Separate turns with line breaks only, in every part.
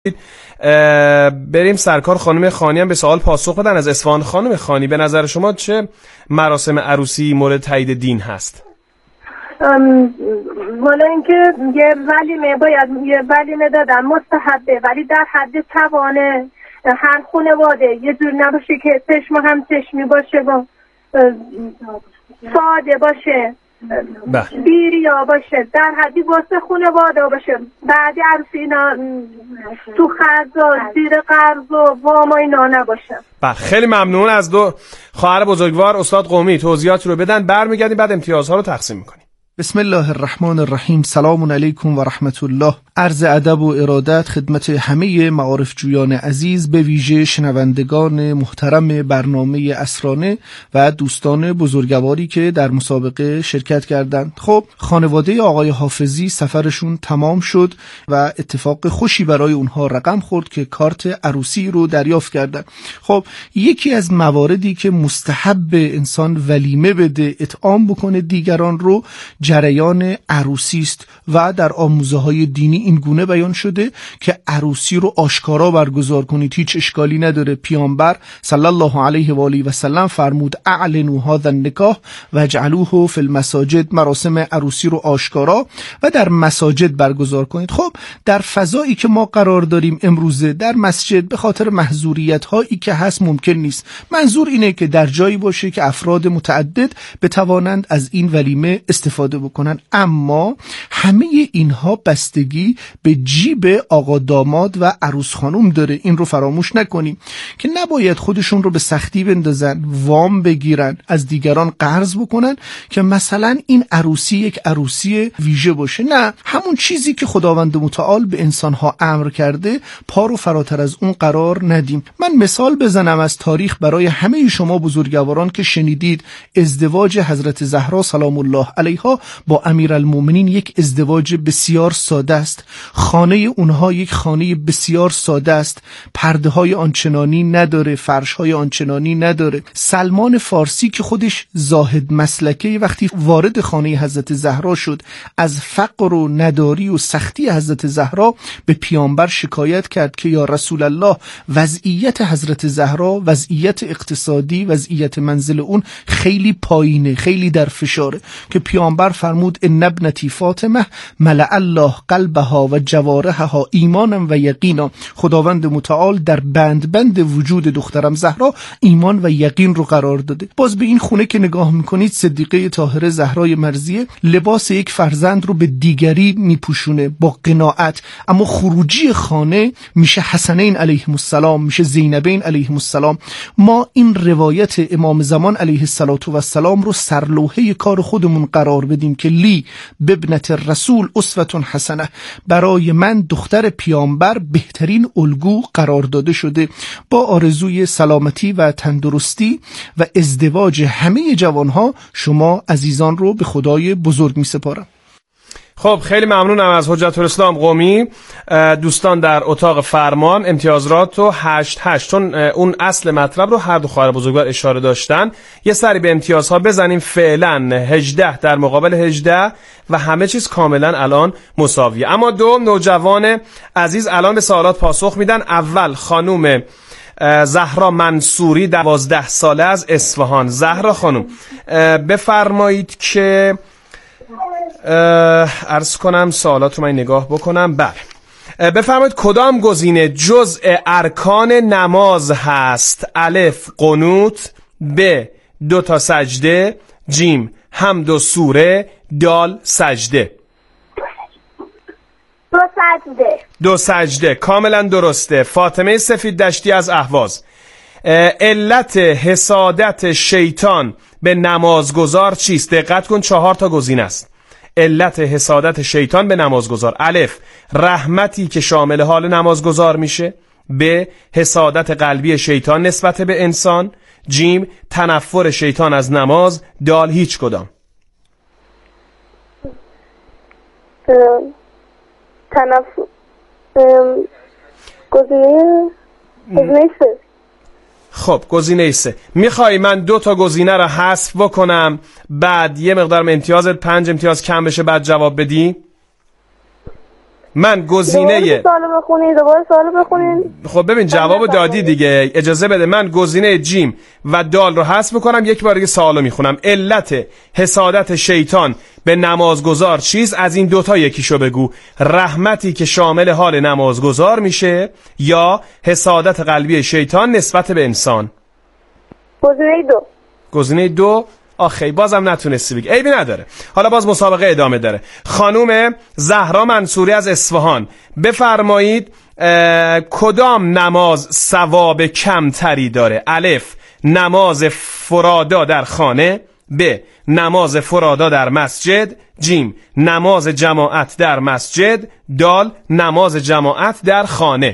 بریم سرکار خانم خانی هم به سوال پاسخ بدن از اصفهان. خانم خانی، به نظر شما چه مراسم عروسی مورد تایید دین هست؟
والا اینکه یه ولیمه باید یه ولیمه دادن مستحبه، ولی در حد توانه هر خانواده یه جور نباشه که چشم هم چشمی باشه و ساده باشه، بیریا باشه، در حدی واسه خانواده باشه. بعد عروسی اینا تو خرج و زیر قرض و وام اینا نباشه.
خیلی ممنون از دو خواهر بزرگوار. استاد قمی توضیحات رو بدن، برمیگردیم بعد امتیازها رو تقسیم میکنیم.
بسم الله الرحمن الرحیم. سلام علیکم و رحمت الله. عرض ادب و ارادت خدمت همه معارف جویان عزیز، به ویژه شنوندگان محترم برنامه اسرانه و دوستان بزرگواری که در مسابقه شرکت کردند. خب خانواده آقای حافظی سفرشون تمام شد و اتفاق خوشی برای اونها رقم خورد که کارت عروسی رو دریافت کردند. خب یکی از مواردی که مستحب انسان ولیمه بده، اطعام بکنه دیگران رو، جریان عروسی است و در آموزه‌های دینی این گونه بیان شده که عروسی رو آشکارا برگزار کنید، هیچ اشکالی نداره. پیامبر صلی الله علیه و آله و سلم فرمود اعلنوا هذا النکاح واجعلوه فی المساجد، مراسم عروسی رو آشکارا و در مساجد برگزار کنید. خب در فضایی که ما قرار داریم امروزه در مسجد به خاطر محظوریت هایی که هست ممکن نیست. منظور اینه که در جایی باشه که افراد متعدد بتوانند از این ولیمه استفاده بکنن، اما همه اینها بستگی به جیب آقا داماد و عروس خانم داره. این رو فراموش نکنیم که نباید خودشون رو به سختی بندازن، وام بگیرن، از دیگران قرض بکنن که مثلا این عروسی یک عروسی ویژه باشه. نه، همون چیزی که خداوند متعال به انسانها امر کرده پا رو فراتر از اون قرار ندیم. من مثال بزنم از تاریخ برای همه شما بزرگواران که شنیدید ازدواج حضرت زهرا سلام الله علیها با امیرالمومنین یک ازدواج بسیار ساده است. خانه اونها یک خانه بسیار ساده است، پرده های آنچنانی نداره، فرش های آنچنانی نداره. سلمان فارسی که خودش زاهد مسلکه، وقتی وارد خانه حضرت زهرا شد از فقر و نداری و سختی حضرت زهرا به پیامبر شکایت کرد که یا رسول الله وضعیت حضرت زهرا، وضعیت اقتصادی، وضعیت منزل اون خیلی پایینه، خیلی در فشاره، که پیامبر فرمود ان ابنتی فاطمه ملأ الله قلبها و جوارحها ایمانا و یقینا. خداوند متعال در بند وجود دخترم زهرا ایمان و یقین رو قرار داده. باز به این خونه که نگاه میکنید، صدیقه طاهره زهرای مرضیه لباس یک فرزند رو به دیگری میپوشونه با قناعت، اما خروجی خانه میشه حسنین علیهم السلام، میشه زینبین علیهم السلام. ما این روایت امام زمان علیه السلام رو سرلوحه کار خودمون قرار بدیم که لی ببنت رسول اسوه حسنه، برای من دختر پیامبر بهترین الگو قرار داده شده. با آرزوی سلامتی و تندرستی و ازدواج همه جوانها شما عزیزان رو به خدای بزرگ می سپارم.
خب خیلی ممنونم از حجت الاسلام قمی. دوستان در اتاق فرمان امتیازات رو 8-8، چون اون اصل مطلب رو هر دو خواهر بزرگوار اشاره داشتن، یه سری به امتیازها بزنیم. فعلا 18 در مقابل 18 و همه چیز کاملا الان مساویه. اما دو نوجوان عزیز الان به سوالات پاسخ میدن. اول خانوم زهرا منصوری 12 ساله از اصفهان. زهرا خانوم بفرمایید که عرض کنم سوالات رو من نگاه بکنم. بله، بفرمایید کدام گزینه جزء ارکان نماز هست؟ الف قنوت، ب 2 تا سجده، جیم حمد و سوره، دال سجده.
2 سجده.
2 سجده کاملا درسته. فاطمه سفید دشتی از اهواز، علت حسادت شیطان به نمازگزار چیست؟ دقت کن 4 تا گزینه است. علت حسادت شیطان به نمازگزار: الف رحمتی که شامل حال نمازگزار میشه، ب حسادت قلبی شیطان نسبت به انسان، جیم تنفر شیطان از نماز، دال هیچ کدام.
تنفر گزینه سه.
خب گزینه 3. میخوای من 2 تا گزینه رو حذف بکنم بعد یه مقدار امتیازت 5 امتیاز کم بشه بعد جواب بدی؟ من گزینه
سوالو بخونید، دوباره سوالو بخونید.
خب ببین جوابو دادی دیگه، اجازه بده من گزینه جیم و دال رو حذف میکنم، یک بار دیگه سوالو میخونم. علت حسادت شیطان به نمازگزار چیز؟ از این دوتا یکیشو بگو. رحمتی که شامل حال نمازگزار میشه یا حسادت قلبی شیطان نسبت به انسان؟
گزینه 2.
گزینه 2. آخی بازم نتونستی بگی، عیبی نداره. حالا باز مسابقه ادامه داره. خانوم زهرا منصوری از اصفهان، بفرمایید کدام نماز ثواب کمتری داره؟ الف نماز فرادا در خانه، ب نماز فرادا در مسجد، جیم نماز جماعت در مسجد، دال نماز جماعت در خانه.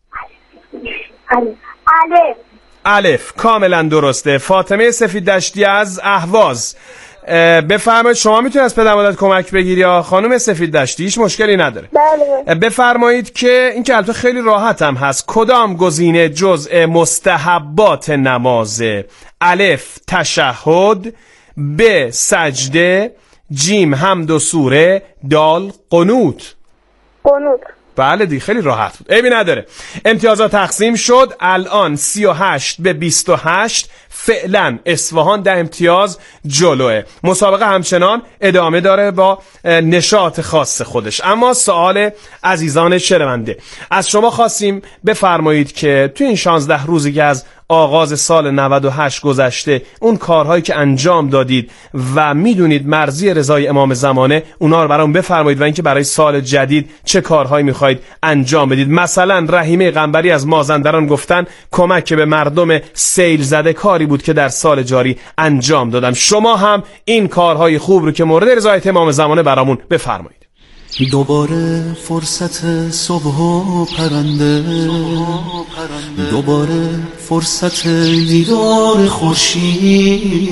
الف کاملا درسته. فاطمه سفید دشتی از اهواز، بفرمایید شما میتونید از پدر مادرت کمک بگیری یا خانم سفید دشتی؟ هیچ مشکلی نداره.
بله.
بفرمایید که این که البته خیلی راحت هم هست، کدام گزینه جزء مستحبات نمازه؟ الف تشهد، ب سجده، جیم حمد و سوره، دال قنوت.
قنوت.
بله دی خیلی راحت بود، عیبی نداره. امتیازات تقسیم شد الان 38 به 28. فعلا اصفهان 10 امتیاز جلوه. مسابقه همچنان ادامه داره با نشاط خاص خودش. اما سوال عزیزان شنونده، از شما خواستیم بفرمایید که توی این 16 روزی که از آغاز سال 98 گذشته اون کارهایی که انجام دادید و میدونید مرضی رضای امام زمانه، اونا رو برام بفرمایید و اینکه برای سال جدید چه کارهایی میخواید انجام بدید. مثلا رحیمه قنبری از مازندران گفتن کمک به مردم سیل زده کاری بود که در سال جاری انجام دادم. شما هم این کارهای خوب رو که مورد رضایت امام زمانه برامون بفرمایید.
دوباره فرصت صبح و پرنده، دوباره فرصت دیدار خورشید،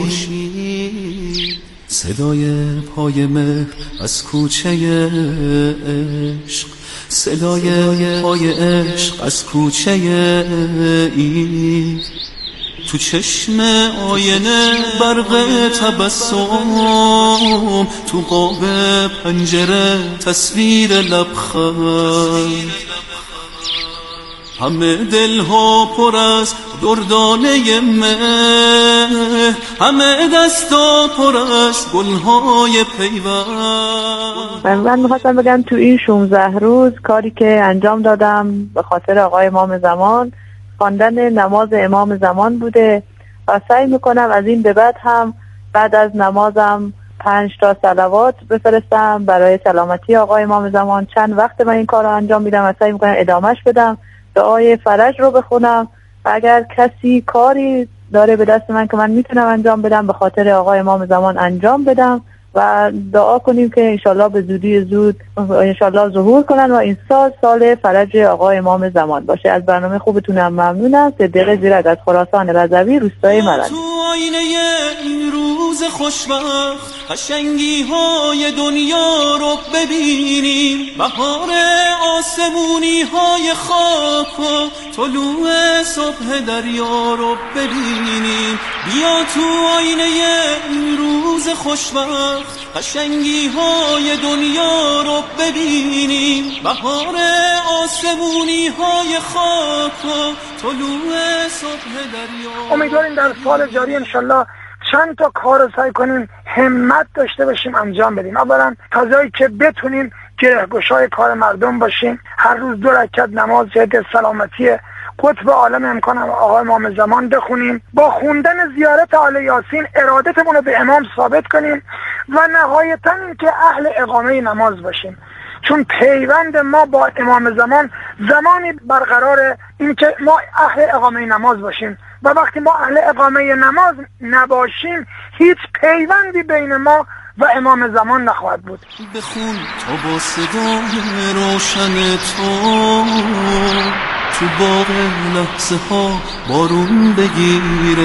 صدای پای مهر از کوچه عشق، صدای پای عشق از کوچه اید، تو چشم آینه برق تبسم، تو قاب پنجره تصویر لبخند، همه دلها پر از دردانه مه، همه دستا پر از گلهای پیوند.
من میخواستم بگم تو این 16 روز کاری که انجام دادم به خاطر آقای امام زمان خواندن نماز امام زمان بوده و سعی میکنم از این به بعد هم بعد از نمازم 5 تا صلوات بفرستم برای سلامتی آقای امام زمان. چند وقت من این کار رو انجام میدم و سعی میکنم ادامهش بدم. دعای فرج رو بخونم و اگر کسی کاری داره به دست من که من میتونم انجام بدم به خاطر آقای امام زمان انجام بدم و دعا کنیم که انشالله به زودی زود انشالله ظهور کنن و این سال فرج آقای امام زمان باشه. از برنامه خوبتونم ممنونم. صدیق زیرک از خراسان رضوی روستای مرند.
تو آینه این روز خوشبخت قشنگی های دنیا رو ببینیم، بهار آسمونی های خاک و طلوع صبح دریا رو ببینیم. بیا تو آینه این روز خوشبخت قشنگی های دنیا رو ببینیم، بهار آسمونی های خاک و طلوع صبح دریا.
امیدواریم در سال جاری انشالله چند تا کار رو سعی کنیم همت داشته باشیم انجام بدیم. اولا فضایی که بتونیم گرهگشای کار مردم باشیم، هر روز 2 رکعت نماز جهت سلامتی قطب عالم امکان آقای امام زمان بخونیم، با خوندن زیارت آل یاسین ارادتمون رو به امام ثابت کنیم و نهایتاً این که اهل اقامه نماز باشیم، چون پیوند ما با امام زمان زمانی برقرار این که ما اهل اقامه نماز باشیم و وقتی ما اهل اقامه نماز نباشیم هیچ پیوندی بین ما و امام زمان نخواهد بود.
بخون تا با صدای روشن تو باغ لحظه ها بارون بگیره،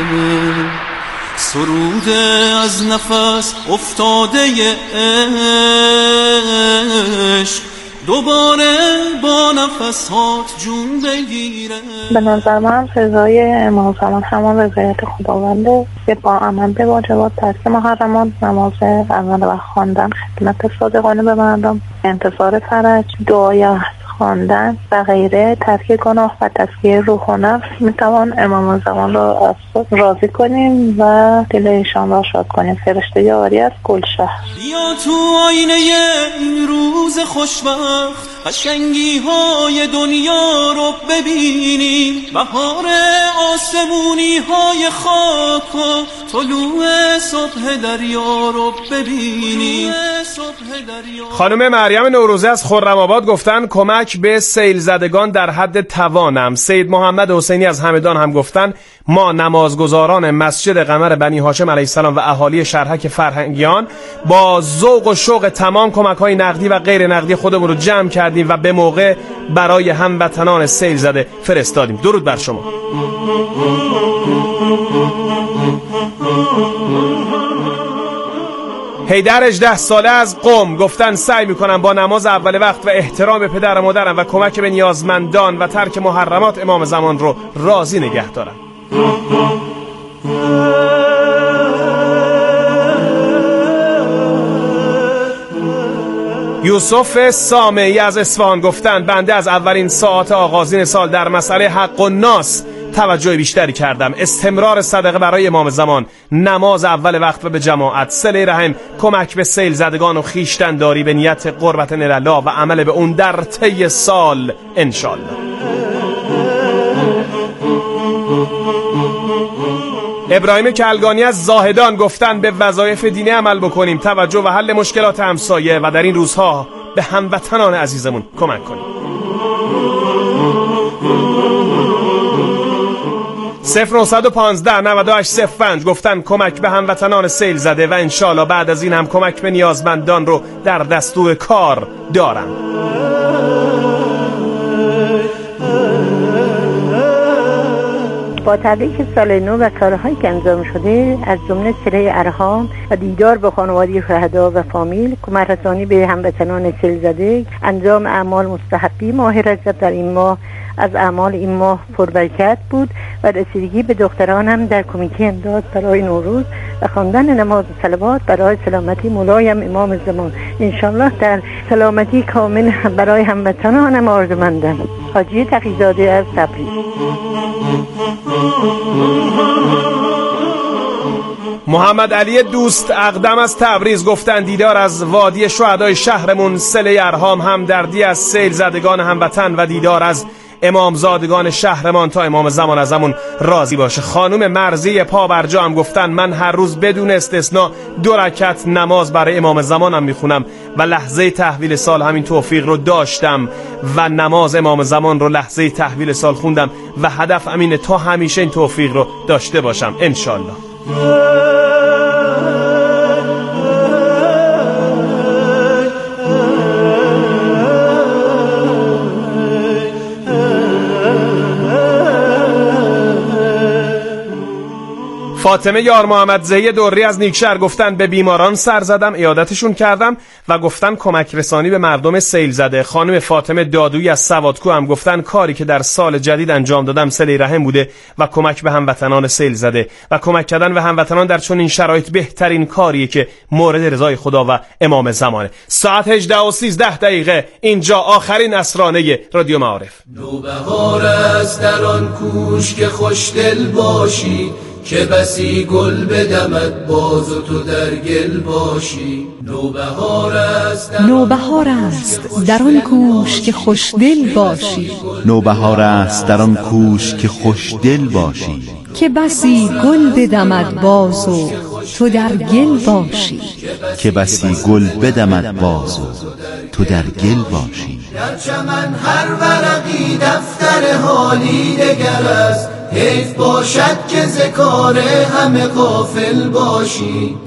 سروده از نفس افتاده عشق دوباره با نفسات جون بگیره.
به نظر من رضای امام زمان همان رضایت خداونده که با عمل به واجبات، ترک محرمات، نماز اول وقت خواندن، خدمت صادقانه به مردم، انتصار فرج، دعای خواندن و غیره، ترک گناه و تزکیه روح و نفس میتوان امام زمان را راضی کنیم و دل ایشان را شاد کنیم. فرشته یاری از گلشهر.
بیا تو آینه این روز خوشبخت، قشنگی های دنیا رو ببینیم، بهار آسمونی های خاک و طلوع صبح دریا رو ببینیم.
خانم مریم نوروزی از خرم‌آباد گفتن کمک به سیل زدگان در حد توانم. سید محمد حسینی از همدان هم گفتن ما نمازگزاران مسجد قمر بنی هاشم علیه السلام و اهالی شرحک فرهنگیان با ذوق و شوق تمام کمک‌های نقدی و غیر نقدی خودمون رو جمع کردیم و به موقع برای هموطنان سیل زده فرستادیم. درود بر شما. حیدر 18 ساله از قم گفتن سعی میکنم با نماز اول وقت و احترام به پدر و مادرم و کمک به نیازمندان و ترک محرمات امام زمان رو راضی نگه دارم. یوسف سامعی از اصفهان گفتن بنده از اولین ساعات آغازین سال در مسئله حق و ناس توجه بیشتری کردم. استمرار صدقه برای امام زمان، نماز اول وقت و به جماعت، صله رحم، کمک به سیل زدگان و خویشتن‌داری به نیت قربت الله و عمل به اون در طی سال انشالله. ابراهیم کلگانی از زاهدان گفتن به وظایف دینی عمل بکنیم، توجه و حل مشکلات همسایه و در این روزها به هموطنان عزیزمون کمک کنیم. 0915 9805 گفتن کمک به هموطنان سیل زده و انشالله بعد از این هم کمک به نیازمندان رو در دستور کار دارم.
با تبریک سال نو و کارهایی که انجام شده از جمله صله ارحام و دیدار با خانواده شهدا و فامیل، کمک رسانی به هموطنان سیل زده، انجام اعمال مستحبی ماه رجب در این ماه از اعمال این ماه پربرکت بود و رسیدگی به دخترانم در کمیته امداد برای نوروز و خواندن نماز صلوات برای سلامتی ملایم امام زمان. انشالله در سلامتی کامل برای هموطنانم آرزومندم. حاجی تقی‌زاده از تبریز.
محمد علی دوست اقدم از تبریز گفتن دیدار از وادی شهدای شهرمون، صله ارحام، همدردی از سیل زدگان هموطن و دیدار از امامزادگان شهرمان تا امام زمان ازمون راضی باشه. خانم مرزی پابرجا هم گفتن من هر روز بدون استثناء 2 رکعت نماز برای امام زمانم میخونم و لحظه تحویل سال همین توفیق رو داشتم و نماز امام زمان رو لحظه تحویل سال خوندم و هدف امینه تا همیشه این توفیق رو داشته باشم انشالله. فاطمه یار محمد زهی دوری از نیکشهر گفتن به بیماران سر زدم، عیادتشون کردم و گفتن کمک رسانی به مردم سیل زده. خانم فاطمه دادویی از سوادکو هم گفتن کاری که در سال جدید انجام دادم صله رحم بوده و کمک به هموطنان سیل زده و کمک کردن به هموطنان در چنین شرایط بهترین کاریه که مورد رضای خدا و امام زمانه. ساعت 18:13 اینجا آخرین اسرانه رادیو معارف.
نوبهار است در آن کوش که خوشدل باشی، که بسی گل بدمد باز و تو در گل باشی.
نوبهار است در آن کوش که خوشدل باشی.
نوبهار است در آن کوش که خوشدل باشی،
که بسی گل بدمد باز و تو در گل باشی.
که بسی گل بدمد باز و تو در گل باشی.
در چمن هر ورقی دفتر حالی دگر است، حیف باشد که ز کار همه غافل باشی.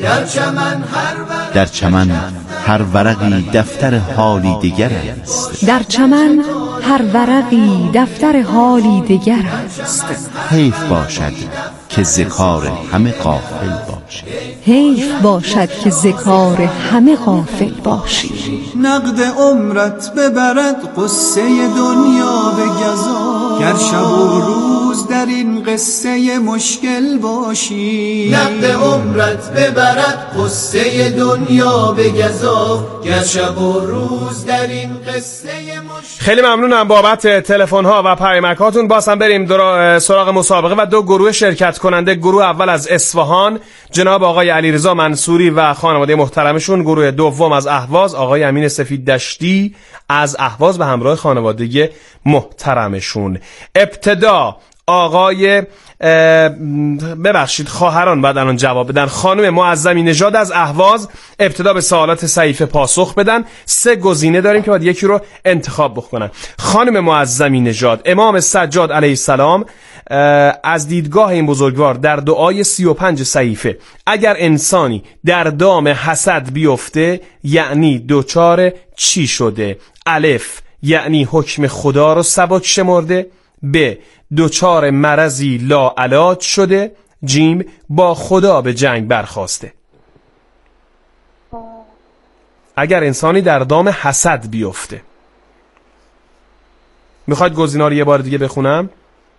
در چمن هر ورقی دفتر حالی دیگر است.
در چمن هر ورقی دفتر حالی دگر است.
حیف باشد که ز کار همه غافل باشی.
حیف باشد که ز کار همه غافل باشی.
نقد عمرت ببرد قصه دنیا به گزا، گر شب و روز در این قصه مشکل باشی.
نقد عمرت ببرد قصه دنیا به گزا، گر شب و روز در این قصه مشکل.
خیلی ممنونم بابت تلفن ها و پیامک هاتون. باز هم بریم سراغ مسابقه و دو گروه شرکت کننده. گروه اول از اصفهان جناب آقای علیرضا منصوری و خانواده محترمشون. گروه دوم از اهواز آقای امین سفید دشتی از اهواز به همراه خانواده محترمشون. ابتدا آقای خواهران بعد الان جواب بدن. خانم معظمی نژاد از اهواز ابتدا به سوالات صحیفه پاسخ بدن. 3 گزینه داریم که باید یکی رو انتخاب بکنن. خانم معظمی نژاد: امام سجاد علیه السلام از دیدگاه این بزرگوار در دعای 35 صحیفه اگر انسانی در دام حسد بیفته یعنی دوچار چی شده؟ الف: یعنی حکم خدا رو سبک شمرده. ب: دوچار مرضی لاعلاج شده. جیم: با خدا به جنگ برخاسته. اگر انسانی در دام حسد بیفته. میخواید گزینه‌ها رو یه بار دیگه بخونم؟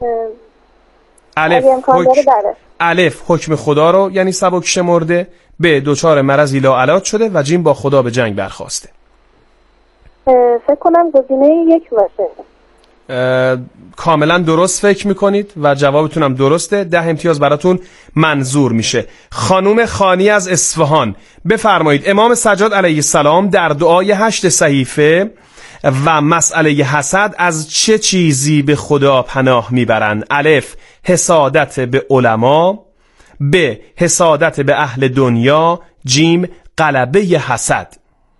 الف: حکم خدا رو یعنی سبک شمرده. ب: دوچار مرضی لاعلاج شده. و جیم: با خدا به جنگ برخاسته.
فکر کنم گزینه 1 باشه.
کاملا درست فکر میکنید و جوابتون هم درسته. 10 امتیاز براتون منظور میشه. خانوم خانی از اصفهان: بفرمایید امام سجاد علیه السلام در دعای 8 صحیفه و مسئله حسد از چه چیزی به خدا پناه میبرند؟ الف: حسادت به علما. ب: حسادت به اهل دنیا. جیم: غلبه حسد.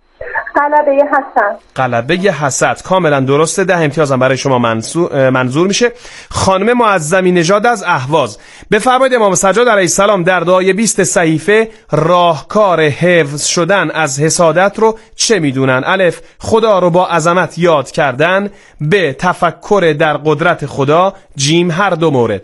غلبه حسد کاملا درسته. 10 امتیاز هم برای شما منظور میشه. خانم معظمی نژاد از اهواز: بفرمایید امام سجاد علیه السلام در دعای 20 صحیفه راهکار حفظ شدن از حسادت رو چه میدونن؟ الف: خدا رو با عظمت یاد کردن. ب: تفکر در قدرت خدا. جیم: هر دو مورد.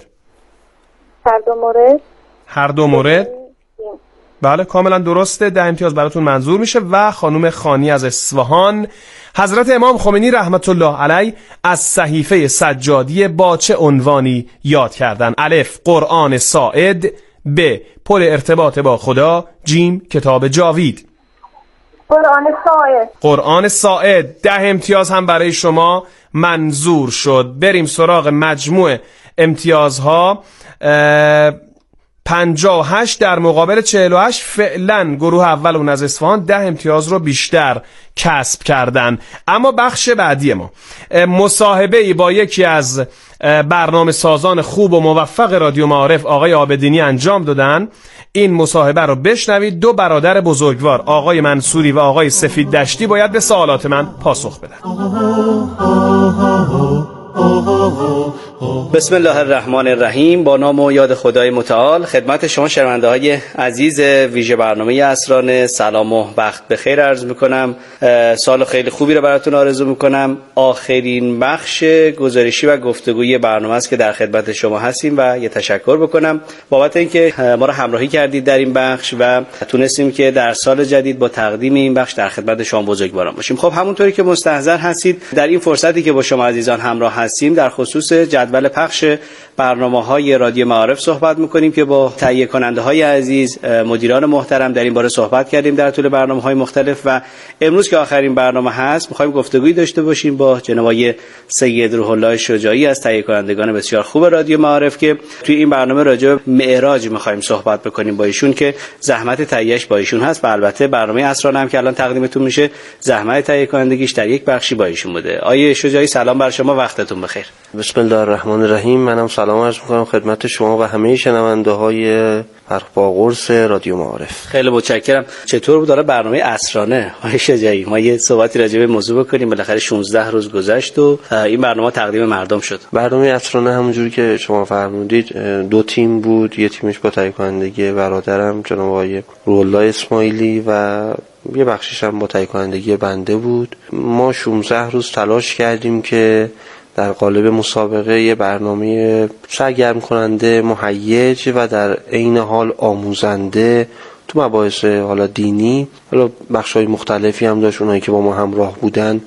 هر دو مورد بله کاملا درسته. 10 امتیاز براتون منظور میشه. و خانم خانی از اصفهان: حضرت امام خمینی رحمت الله علیه از صحیفه سجادی با چه عنوانی یاد کردن؟ الف: قرآن ساعد. ب: پل ارتباط با خدا. جیم: کتاب جاوید. قرآن ساعد. 10 امتیاز هم برای شما منظور شد. بریم سراغ مجموع امتیازها. 58 در مقابل 48. فعلا گروه اول اون از اصفهان 10 امتیاز رو بیشتر کسب کردن. اما بخش بعدی ما مصاحبه‌ای با یکی از برنامه سازان خوب و موفق رادیو معارف آقای عابدینی انجام دادن. این مصاحبه رو بشنوید. 2 برادر بزرگوار آقای منصوری و آقای سفید دشتی باید به سوالات من پاسخ بدن.
بسم الله الرحمن الرحیم. با نام و یاد خدای متعال خدمت شما شنونده های عزیز ویژه برنامه اسرانه سلام و وقت بخیر عرض میکنم. سال خیلی خوبی رو براتون آرزو میکنم. آخرین بخش گزارشی و گفتگوی برنامه است که در خدمت شما هستیم و یه تشکر بکنم بابت اینکه ما رو همراهی کردید در این بخش و تونستیم که در سال جدید با تقدیم این بخش در خدمت شما بزرگواران باشیم. خب همونطوری که مستحضر هستید در این فرصتی که با شما عزیزان همراه هستیم در خصوص جدول پخش برنامه‌های رادیو معارف صحبت می‌کنیم که با تهیه کننده‌های عزیز مدیران محترم در این باره صحبت کردیم در طول برنامه‌های مختلف و امروز که آخرین برنامه هست می‌خوایم گفتگویی داشته باشیم با جناب آقای سید روح الله شجاعی از تهیه کنندگان بسیار خوب رادیو معارف که توی این برنامه راجع به معراج می‌خوایم صحبت بکنیم با ایشون که زحمت تهیه‌اش با ایشون هست و البته برنامه اسرانه هم که الان تقدیمتون میشه زحمت تهیه کنندگیش در یک بخشی با ایشون بوده. آقای شجاعی سلام بر شما، وقتتون بخیر.
بسم الله الرحمن الرحیم. منم سلام عرض می‌کنم خدمت شما و همه شنونده‌های فرق با قرص رادیو معارف.
خیلی متشکرم. چطور بود برنامه اسرانه آقای شجاعی؟ ما یه صحبتی راجع به موضوع بکنیم. بالاخره 16 روز گذشت و این برنامه تقدیم مردم شد.
برنامه اسرانه همونجوری که شما فرمودید 2 تیم بود. یه تیمش با تهیه کنندگی برادرم جناب آقای روح الله اسماعیلی و یه بخشش هم با تهیه کنندگی بنده بود. ما 16 روز تلاش کردیم که در قالب مسابقه یه برنامه سرگرم کننده، مهیج و در عین حال آموزنده تو مباحث حالا دینی، حالا بخش‌های مختلفی هم داشت. اونایی که با ما همراه بودن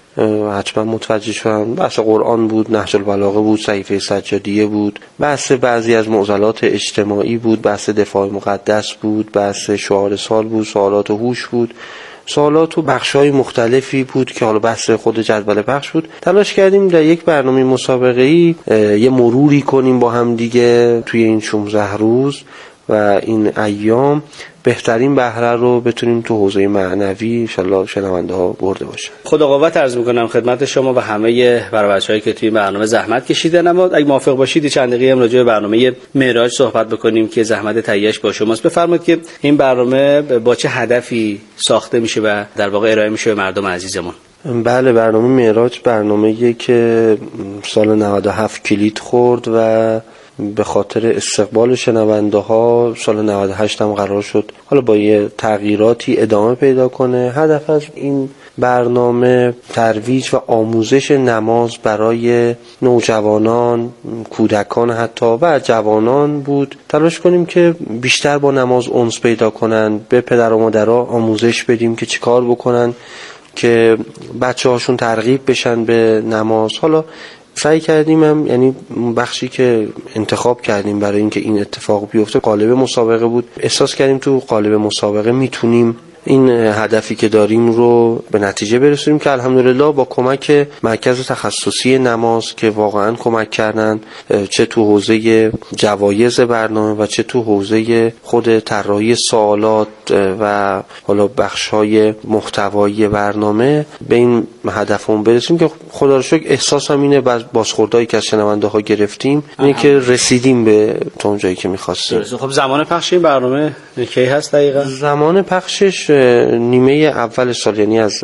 حتما متوجه شدن. بحث قرآن بود، نهج البلاغه بود، صحیفه سجادیه بود، بحث بعضی از معضلات اجتماعی بود، بحث دفاع مقدس بود، بحث شعار سال بود، سوالات هوش بود، سوالات و بخش‌های مختلفی بود که حالا بحث خود جدول پخش بود. تلاش کردیم در یک برنامه مسابقه‌ای یه مروری کنیم با هم دیگه توی این 16 روز و این ایام بهترین بهره رو بتونیم تو حوزه معنوی ان شاءالله شنونده ها برده باشن.
خدا قوت عرض می‌کنم خدمت شما و همه بچه‌هایی که توی برنامه زحمت کشیدن. اما اگه موافق باشید چند دقیقه هم راجع به برنامه معراج صحبت بکنیم که زحمت تهیه‌اش با شماست. بفرمایید که این برنامه با چه هدفی ساخته میشه و در واقع ارائه میشه به مردم عزیزمون؟
بله، برنامه معراج برنامه‌ایه که سال 97 کلید خورد و به خاطر استقبال شنونده ها سال 98 هم قرار شد حالا با یه تغییراتی ادامه پیدا کنه. هدف از این برنامه ترویج و آموزش نماز برای نوجوانان، کودکان حتی و جوانان بود. تلاش کنیم که بیشتر با نماز انس پیدا کنن، به پدر و مادرها آموزش بدیم که چیکار بکنن که بچه هاشون ترغیب بشن به نماز. حالا سعی کردیم هم، یعنی بخشی که انتخاب کردیم برای اینکه این اتفاق بیفته قالب مسابقه بود. احساس کردیم تو قالب مسابقه میتونیم این هدفی که داریم رو به نتیجه برسونیم که الحمدلله با کمک مرکز تخصصی نماز که واقعا کمک کردن، چه تو حوزه جوایز برنامه و چه تو حوزه خود طراحی سوالات و حالا بخش‌های محتوایی برنامه، به این هدفمون برسیم که خدا رو شکر احساسم اینه بازخوردایی که از شنونده ها گرفتیم اینه که رسیدیم به اون جایی که می‌خواستیم.
خب زمان پخش این برنامه کی هست دقیقاً؟
زمان پخشش نیمه اول سال، یعنی از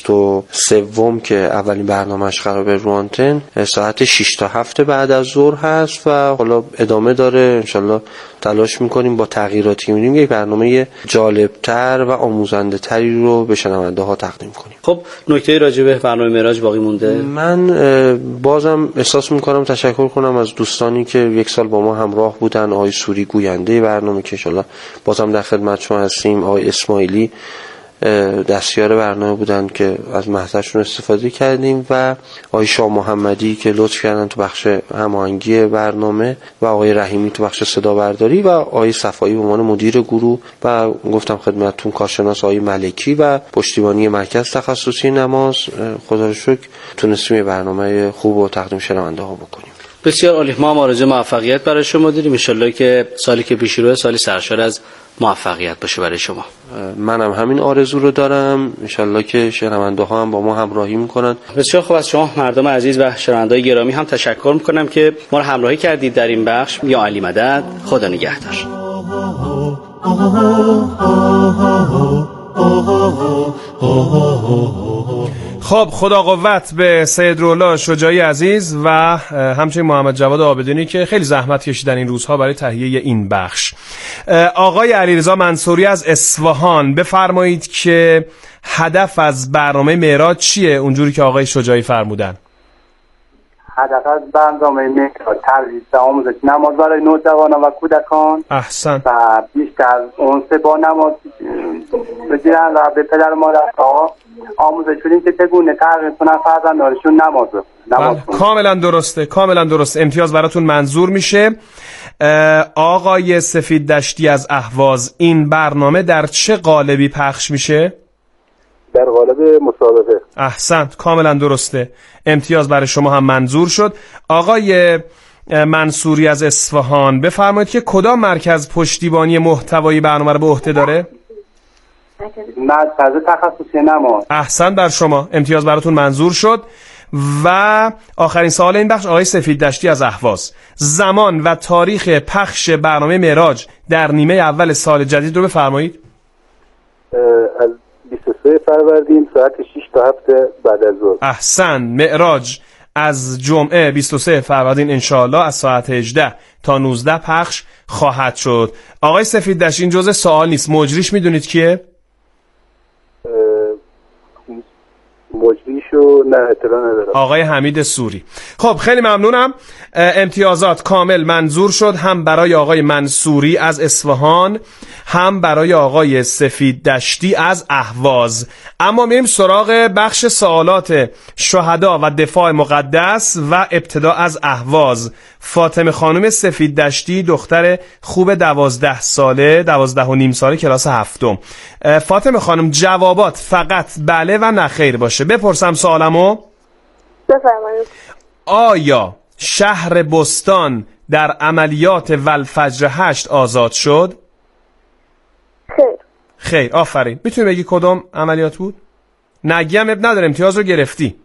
23 که اولین برنامه‌اش قرار به رو آنتن ساعت 6 تا 7 بعد از ظهر هست و حالا ادامه داره. انشالله تلاش میکنیم با تغییراتی می‌بینیم یک برنامه جالبتر و آموزنده تری رو به شنونده ها تقدیم کنیم.
خب نکته راجع به برنامه معراج باقی مونده؟
من بازم احساس میکنم تشکر کنم از دوستانی که یک سال با ما همراه بودن. آقای سوری گوینده برنامه که انشالله بازم در خدمت شما هستیم، آقای اسماعیلی دستیار برنامه بودن که از مهدشون استفاده کردیم و آقای شاه محمدی که لطف کردن تو بخش هماهنگی برنامه و آقای رحیمی تو بخش صدا برداری و آقای صفایی به عنوان مدیر گروه و گفتم خدمتتون کارشناس آقای ملکی و پشتیبانی مرکز تخصصی نماز. خدا رو شکر تونستیم برنامه خوب و تقدیم شنونده ها بکنیم.
بسیار عالی. ما آرزوی موفقیت برای شما داریم. ان شاءالله که سالی که پیش روه سالی سرشار از موفقیت باشه برای شما.
منم همین آرزو رو دارم. ان شاءالله که شنونده ها هم با ما همراهی میکنن.
بسیار خوب. از شما مردم عزیز و شنونده‌های گرامی هم تشکر میکنم که ما رو همراهی کردید در این بخش. یا علی مدد. خدا نگهدار.
خب خدا قوت به سید رولا شجاعی عزیز و همچنین محمد جواد عابدینی که خیلی زحمت کشیدن این روزها برای تهیه این بخش. آقای علیرضا منصوری از اصفهان، بفرمایید که هدف از برنامه معراج چیه اونجوری که آقای شجاعی فرمودن؟
هدف از برنامه معراج ترویج و آموزش نماز برای نوجوانان و کودکان.
احسن.
و بیشتر انس با نماز بگیرن و به پدر و مادرها آموزش بدیم که چگونه ترغیب کنن فرزندانشون نماز کنن.
کاملا درسته، کاملا درسته. امتیاز براتون منظور میشه. آقای سفید دشتی از اهواز، این برنامه در چه قالبی پخش میشه؟
در قالب مسابقه.
احسنت، کاملا درسته. امتیاز برای شما هم منظور شد. آقای منصوری از اصفهان، بفرمایید که کدام مرکز پشتیبانی محتوایی برنامه رو به عهده داره؟
مرکز تخصصی نماز.
احسن بر شما، امتیاز براتون منظور شد. و آخرین سوال این بخش آقای سفید دشتی از اهواز، زمان و تاریخ پخش برنامه معراج در نیمه اول سال جدید رو بفرمایید.
از 23 فروردین ساعت 6 تا 7 بعد از ظهر.
احسن. معراج از جمعه 23 فروردین انشاءالله از ساعت 18 تا 19 پخش خواهد شد. آقای سفید دشتی، این جزء سوال نیست، مجریش میدونید کیه؟
مجریشو نه اطلاع ندارم.
آقای حمید سوری. خب خیلی ممنونم. امتیازات کامل منظور شد، هم برای آقای منصوری از اصفهان، هم برای آقای سفید دشتی از اهواز. اما میریم سراغ بخش سوالات شهدا و دفاع مقدس و ابتدا از اهواز. فاطمه خانم سفید دشتی، دختر خوب 12 ساله، 12.5 ساله، کلاس 7م. فاطمه خانم جوابات فقط بله و نه خیر باشه. بپرسم سوالمو؟
بفرمایید.
آیا شهر بستان در عملیات والفجر 8 آزاد شد؟
خیر.
خیر، آفرین. میتونی بگی کدوم عملیات بود؟ نگیم اب نداره، امتیاز رو گرفتی.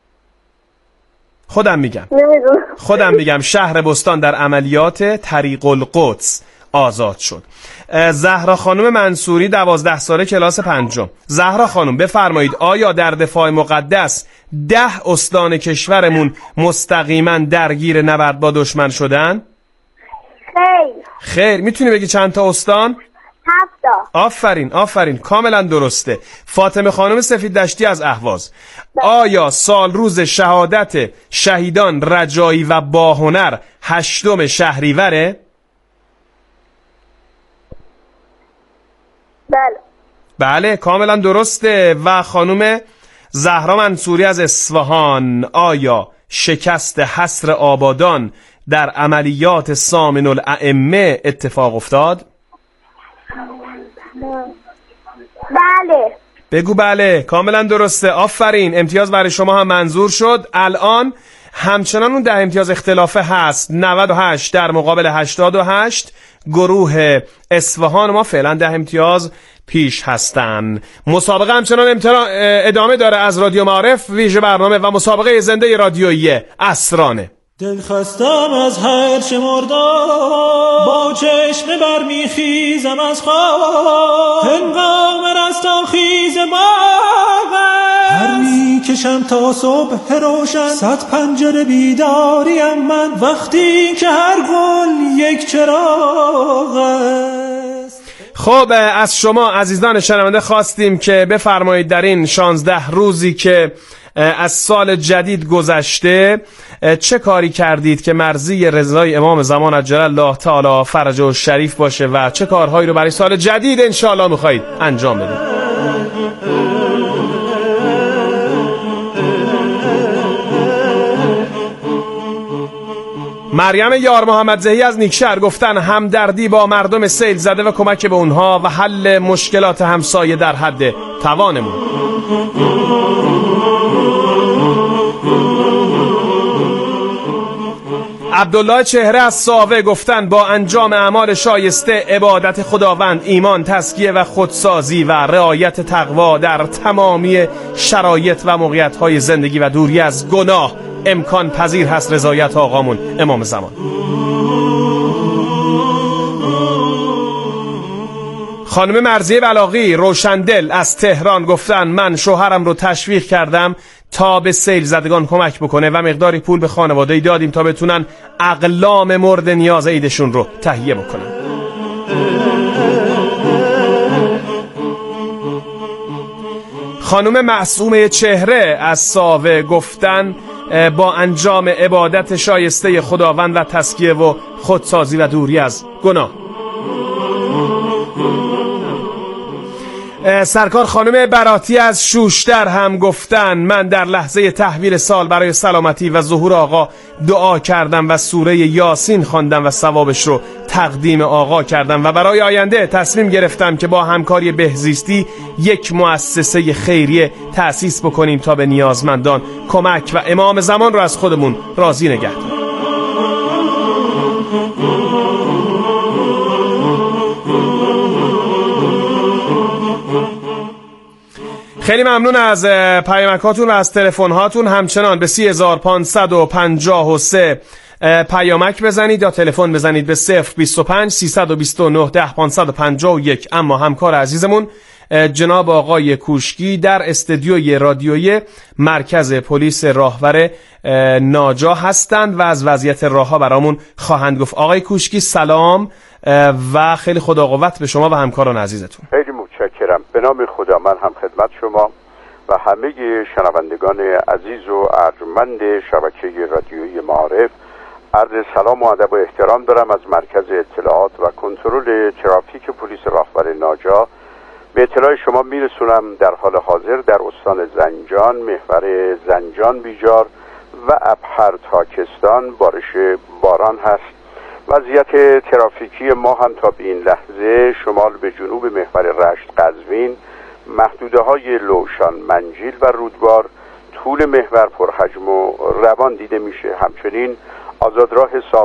خودم میگم شهر بستان در عملیات طریق القدس آزاد شد. زهرا خانم منصوری 12 ساله، کلاس 5. زهرا خانم بفرمایید آیا در دفاع مقدس 10 استان کشورمون مستقیما درگیر نبرد با دشمن شدن؟ خیر. میتونی بگی چند تا استان؟ 7 تا. آفرین کاملا درسته. فاطمه خانم سفید دشتی از اهواز، آیا سال روز شهادت شهیدان رجایی و باهنر 8 شهریوره؟ بله کاملا درسته. و خانم زهرا منصوری از اصفهان، آیا شکست حصر آبادان در عملیات سامن الائمه اتفاق افتاد؟
بله.
بگو بله. کاملا درسته، آفرین. امتیاز برای شما هم منظور شد. الان همچنان اون 10 امتیاز اختلافه هست، 98 در مقابل 88. گروه اصفهان ما فعلا 10 امتیاز پیش هستن. مسابقه همچنان ادامه داره از رادیو معارف، ویژه برنامه و مسابقه زنده رادیویی اسرانه.
دل خستم از هر چه مردم، با چشم برمیخیزم از خواب، هنگام رستاخیز باغ هر میکشم تا صبح روشن، 100 پنجره بیداریم من، وقتی که هر گل یک چراغ است.
خب از شما عزیزان شنونده خواستیم که بفرمایید در این 16 روزی که از سال جدید گذشته چه کاری کردید که مرضی رضای امام زمان عجل الله تعالی فرجه و شریف باشه و چه کارهایی رو برای سال جدید انشاءالله میخواید انجام بدید. مریم یار محمد زهی از نیکشهر گفتن همدردی با مردم سیل زده و کمک به اونها و حل مشکلات همسایه در حد توانمون. عبدالله چهره از ساوه گفتن با انجام اعمال شایسته، عبادت خداوند، ایمان، تزکیه و خودسازی و رعایت تقوا در تمامی شرایط و موقعیت‌های زندگی و دوری از گناه امکان پذیر هست رضایت آقامون امام زمان. خانم مرضیه بلاغی روشندل از تهران گفتن من شوهرم رو تشویق کردم تا به سیل زدگان کمک بکنه و مقداری پول به خانواده‌ای دادیم تا بتونن اقلام مورد نیاز عیدشون رو تهیه بکنن. خانم معصومه چهره از ساوه گفتن با انجام عبادت شایسته خداوند و تزکیه و خودسازی و دوری از گناه. سرکار خانم براتی از شوشتر هم گفتن من در لحظه تحویل سال برای سلامتی و ظهور آقا دعا کردم و سوره یاسین خواندم و ثوابش رو تقدیم آقا کردم و برای آینده تصمیم گرفتم که با همکاری بهزیستی یک مؤسسه خیریه تأسیس بکنیم تا به نیازمندان کمک و امام زمان رو از خودمون راضی نگه داریم. خیلی ممنون از پیامکاتون و از تلفن‌هاتون. همچنان به 3553 پیامک بزنید یا تلفن بزنید به 025 329 10 551. اما همکار عزیزمون جناب آقای کوشکی در استودیوی رادیویی مرکز پلیس راهور ناجا هستند و از وضعیت راهها برامون خواهند گفت. آقای کوشکی سلام و خیلی خدا قوت به شما و همکاران عزیزتون.
خیلی متشکرم. به نام خدا من هم خدمت شما و همه شنوندگان عزیز و ارجمند شبکه رادیویی معارف عرض سلام و ادب و احترام دارم از مرکز اطلاعات و کنترل ترافیک پلیس راهور ناجا. به اطلاع شما میرسونم در حال حاضر در استان زنجان، محور زنجان بیجار و ابهر تاکستان بارش باران هست. وضعیت ترافیکی ما هم تا به این لحظه شمال به جنوب محور رشت قزوین، محدوده های لوشان منجیل و رودبار، طول محور پرحجم و روان دیده میشه. همچنین آزادراه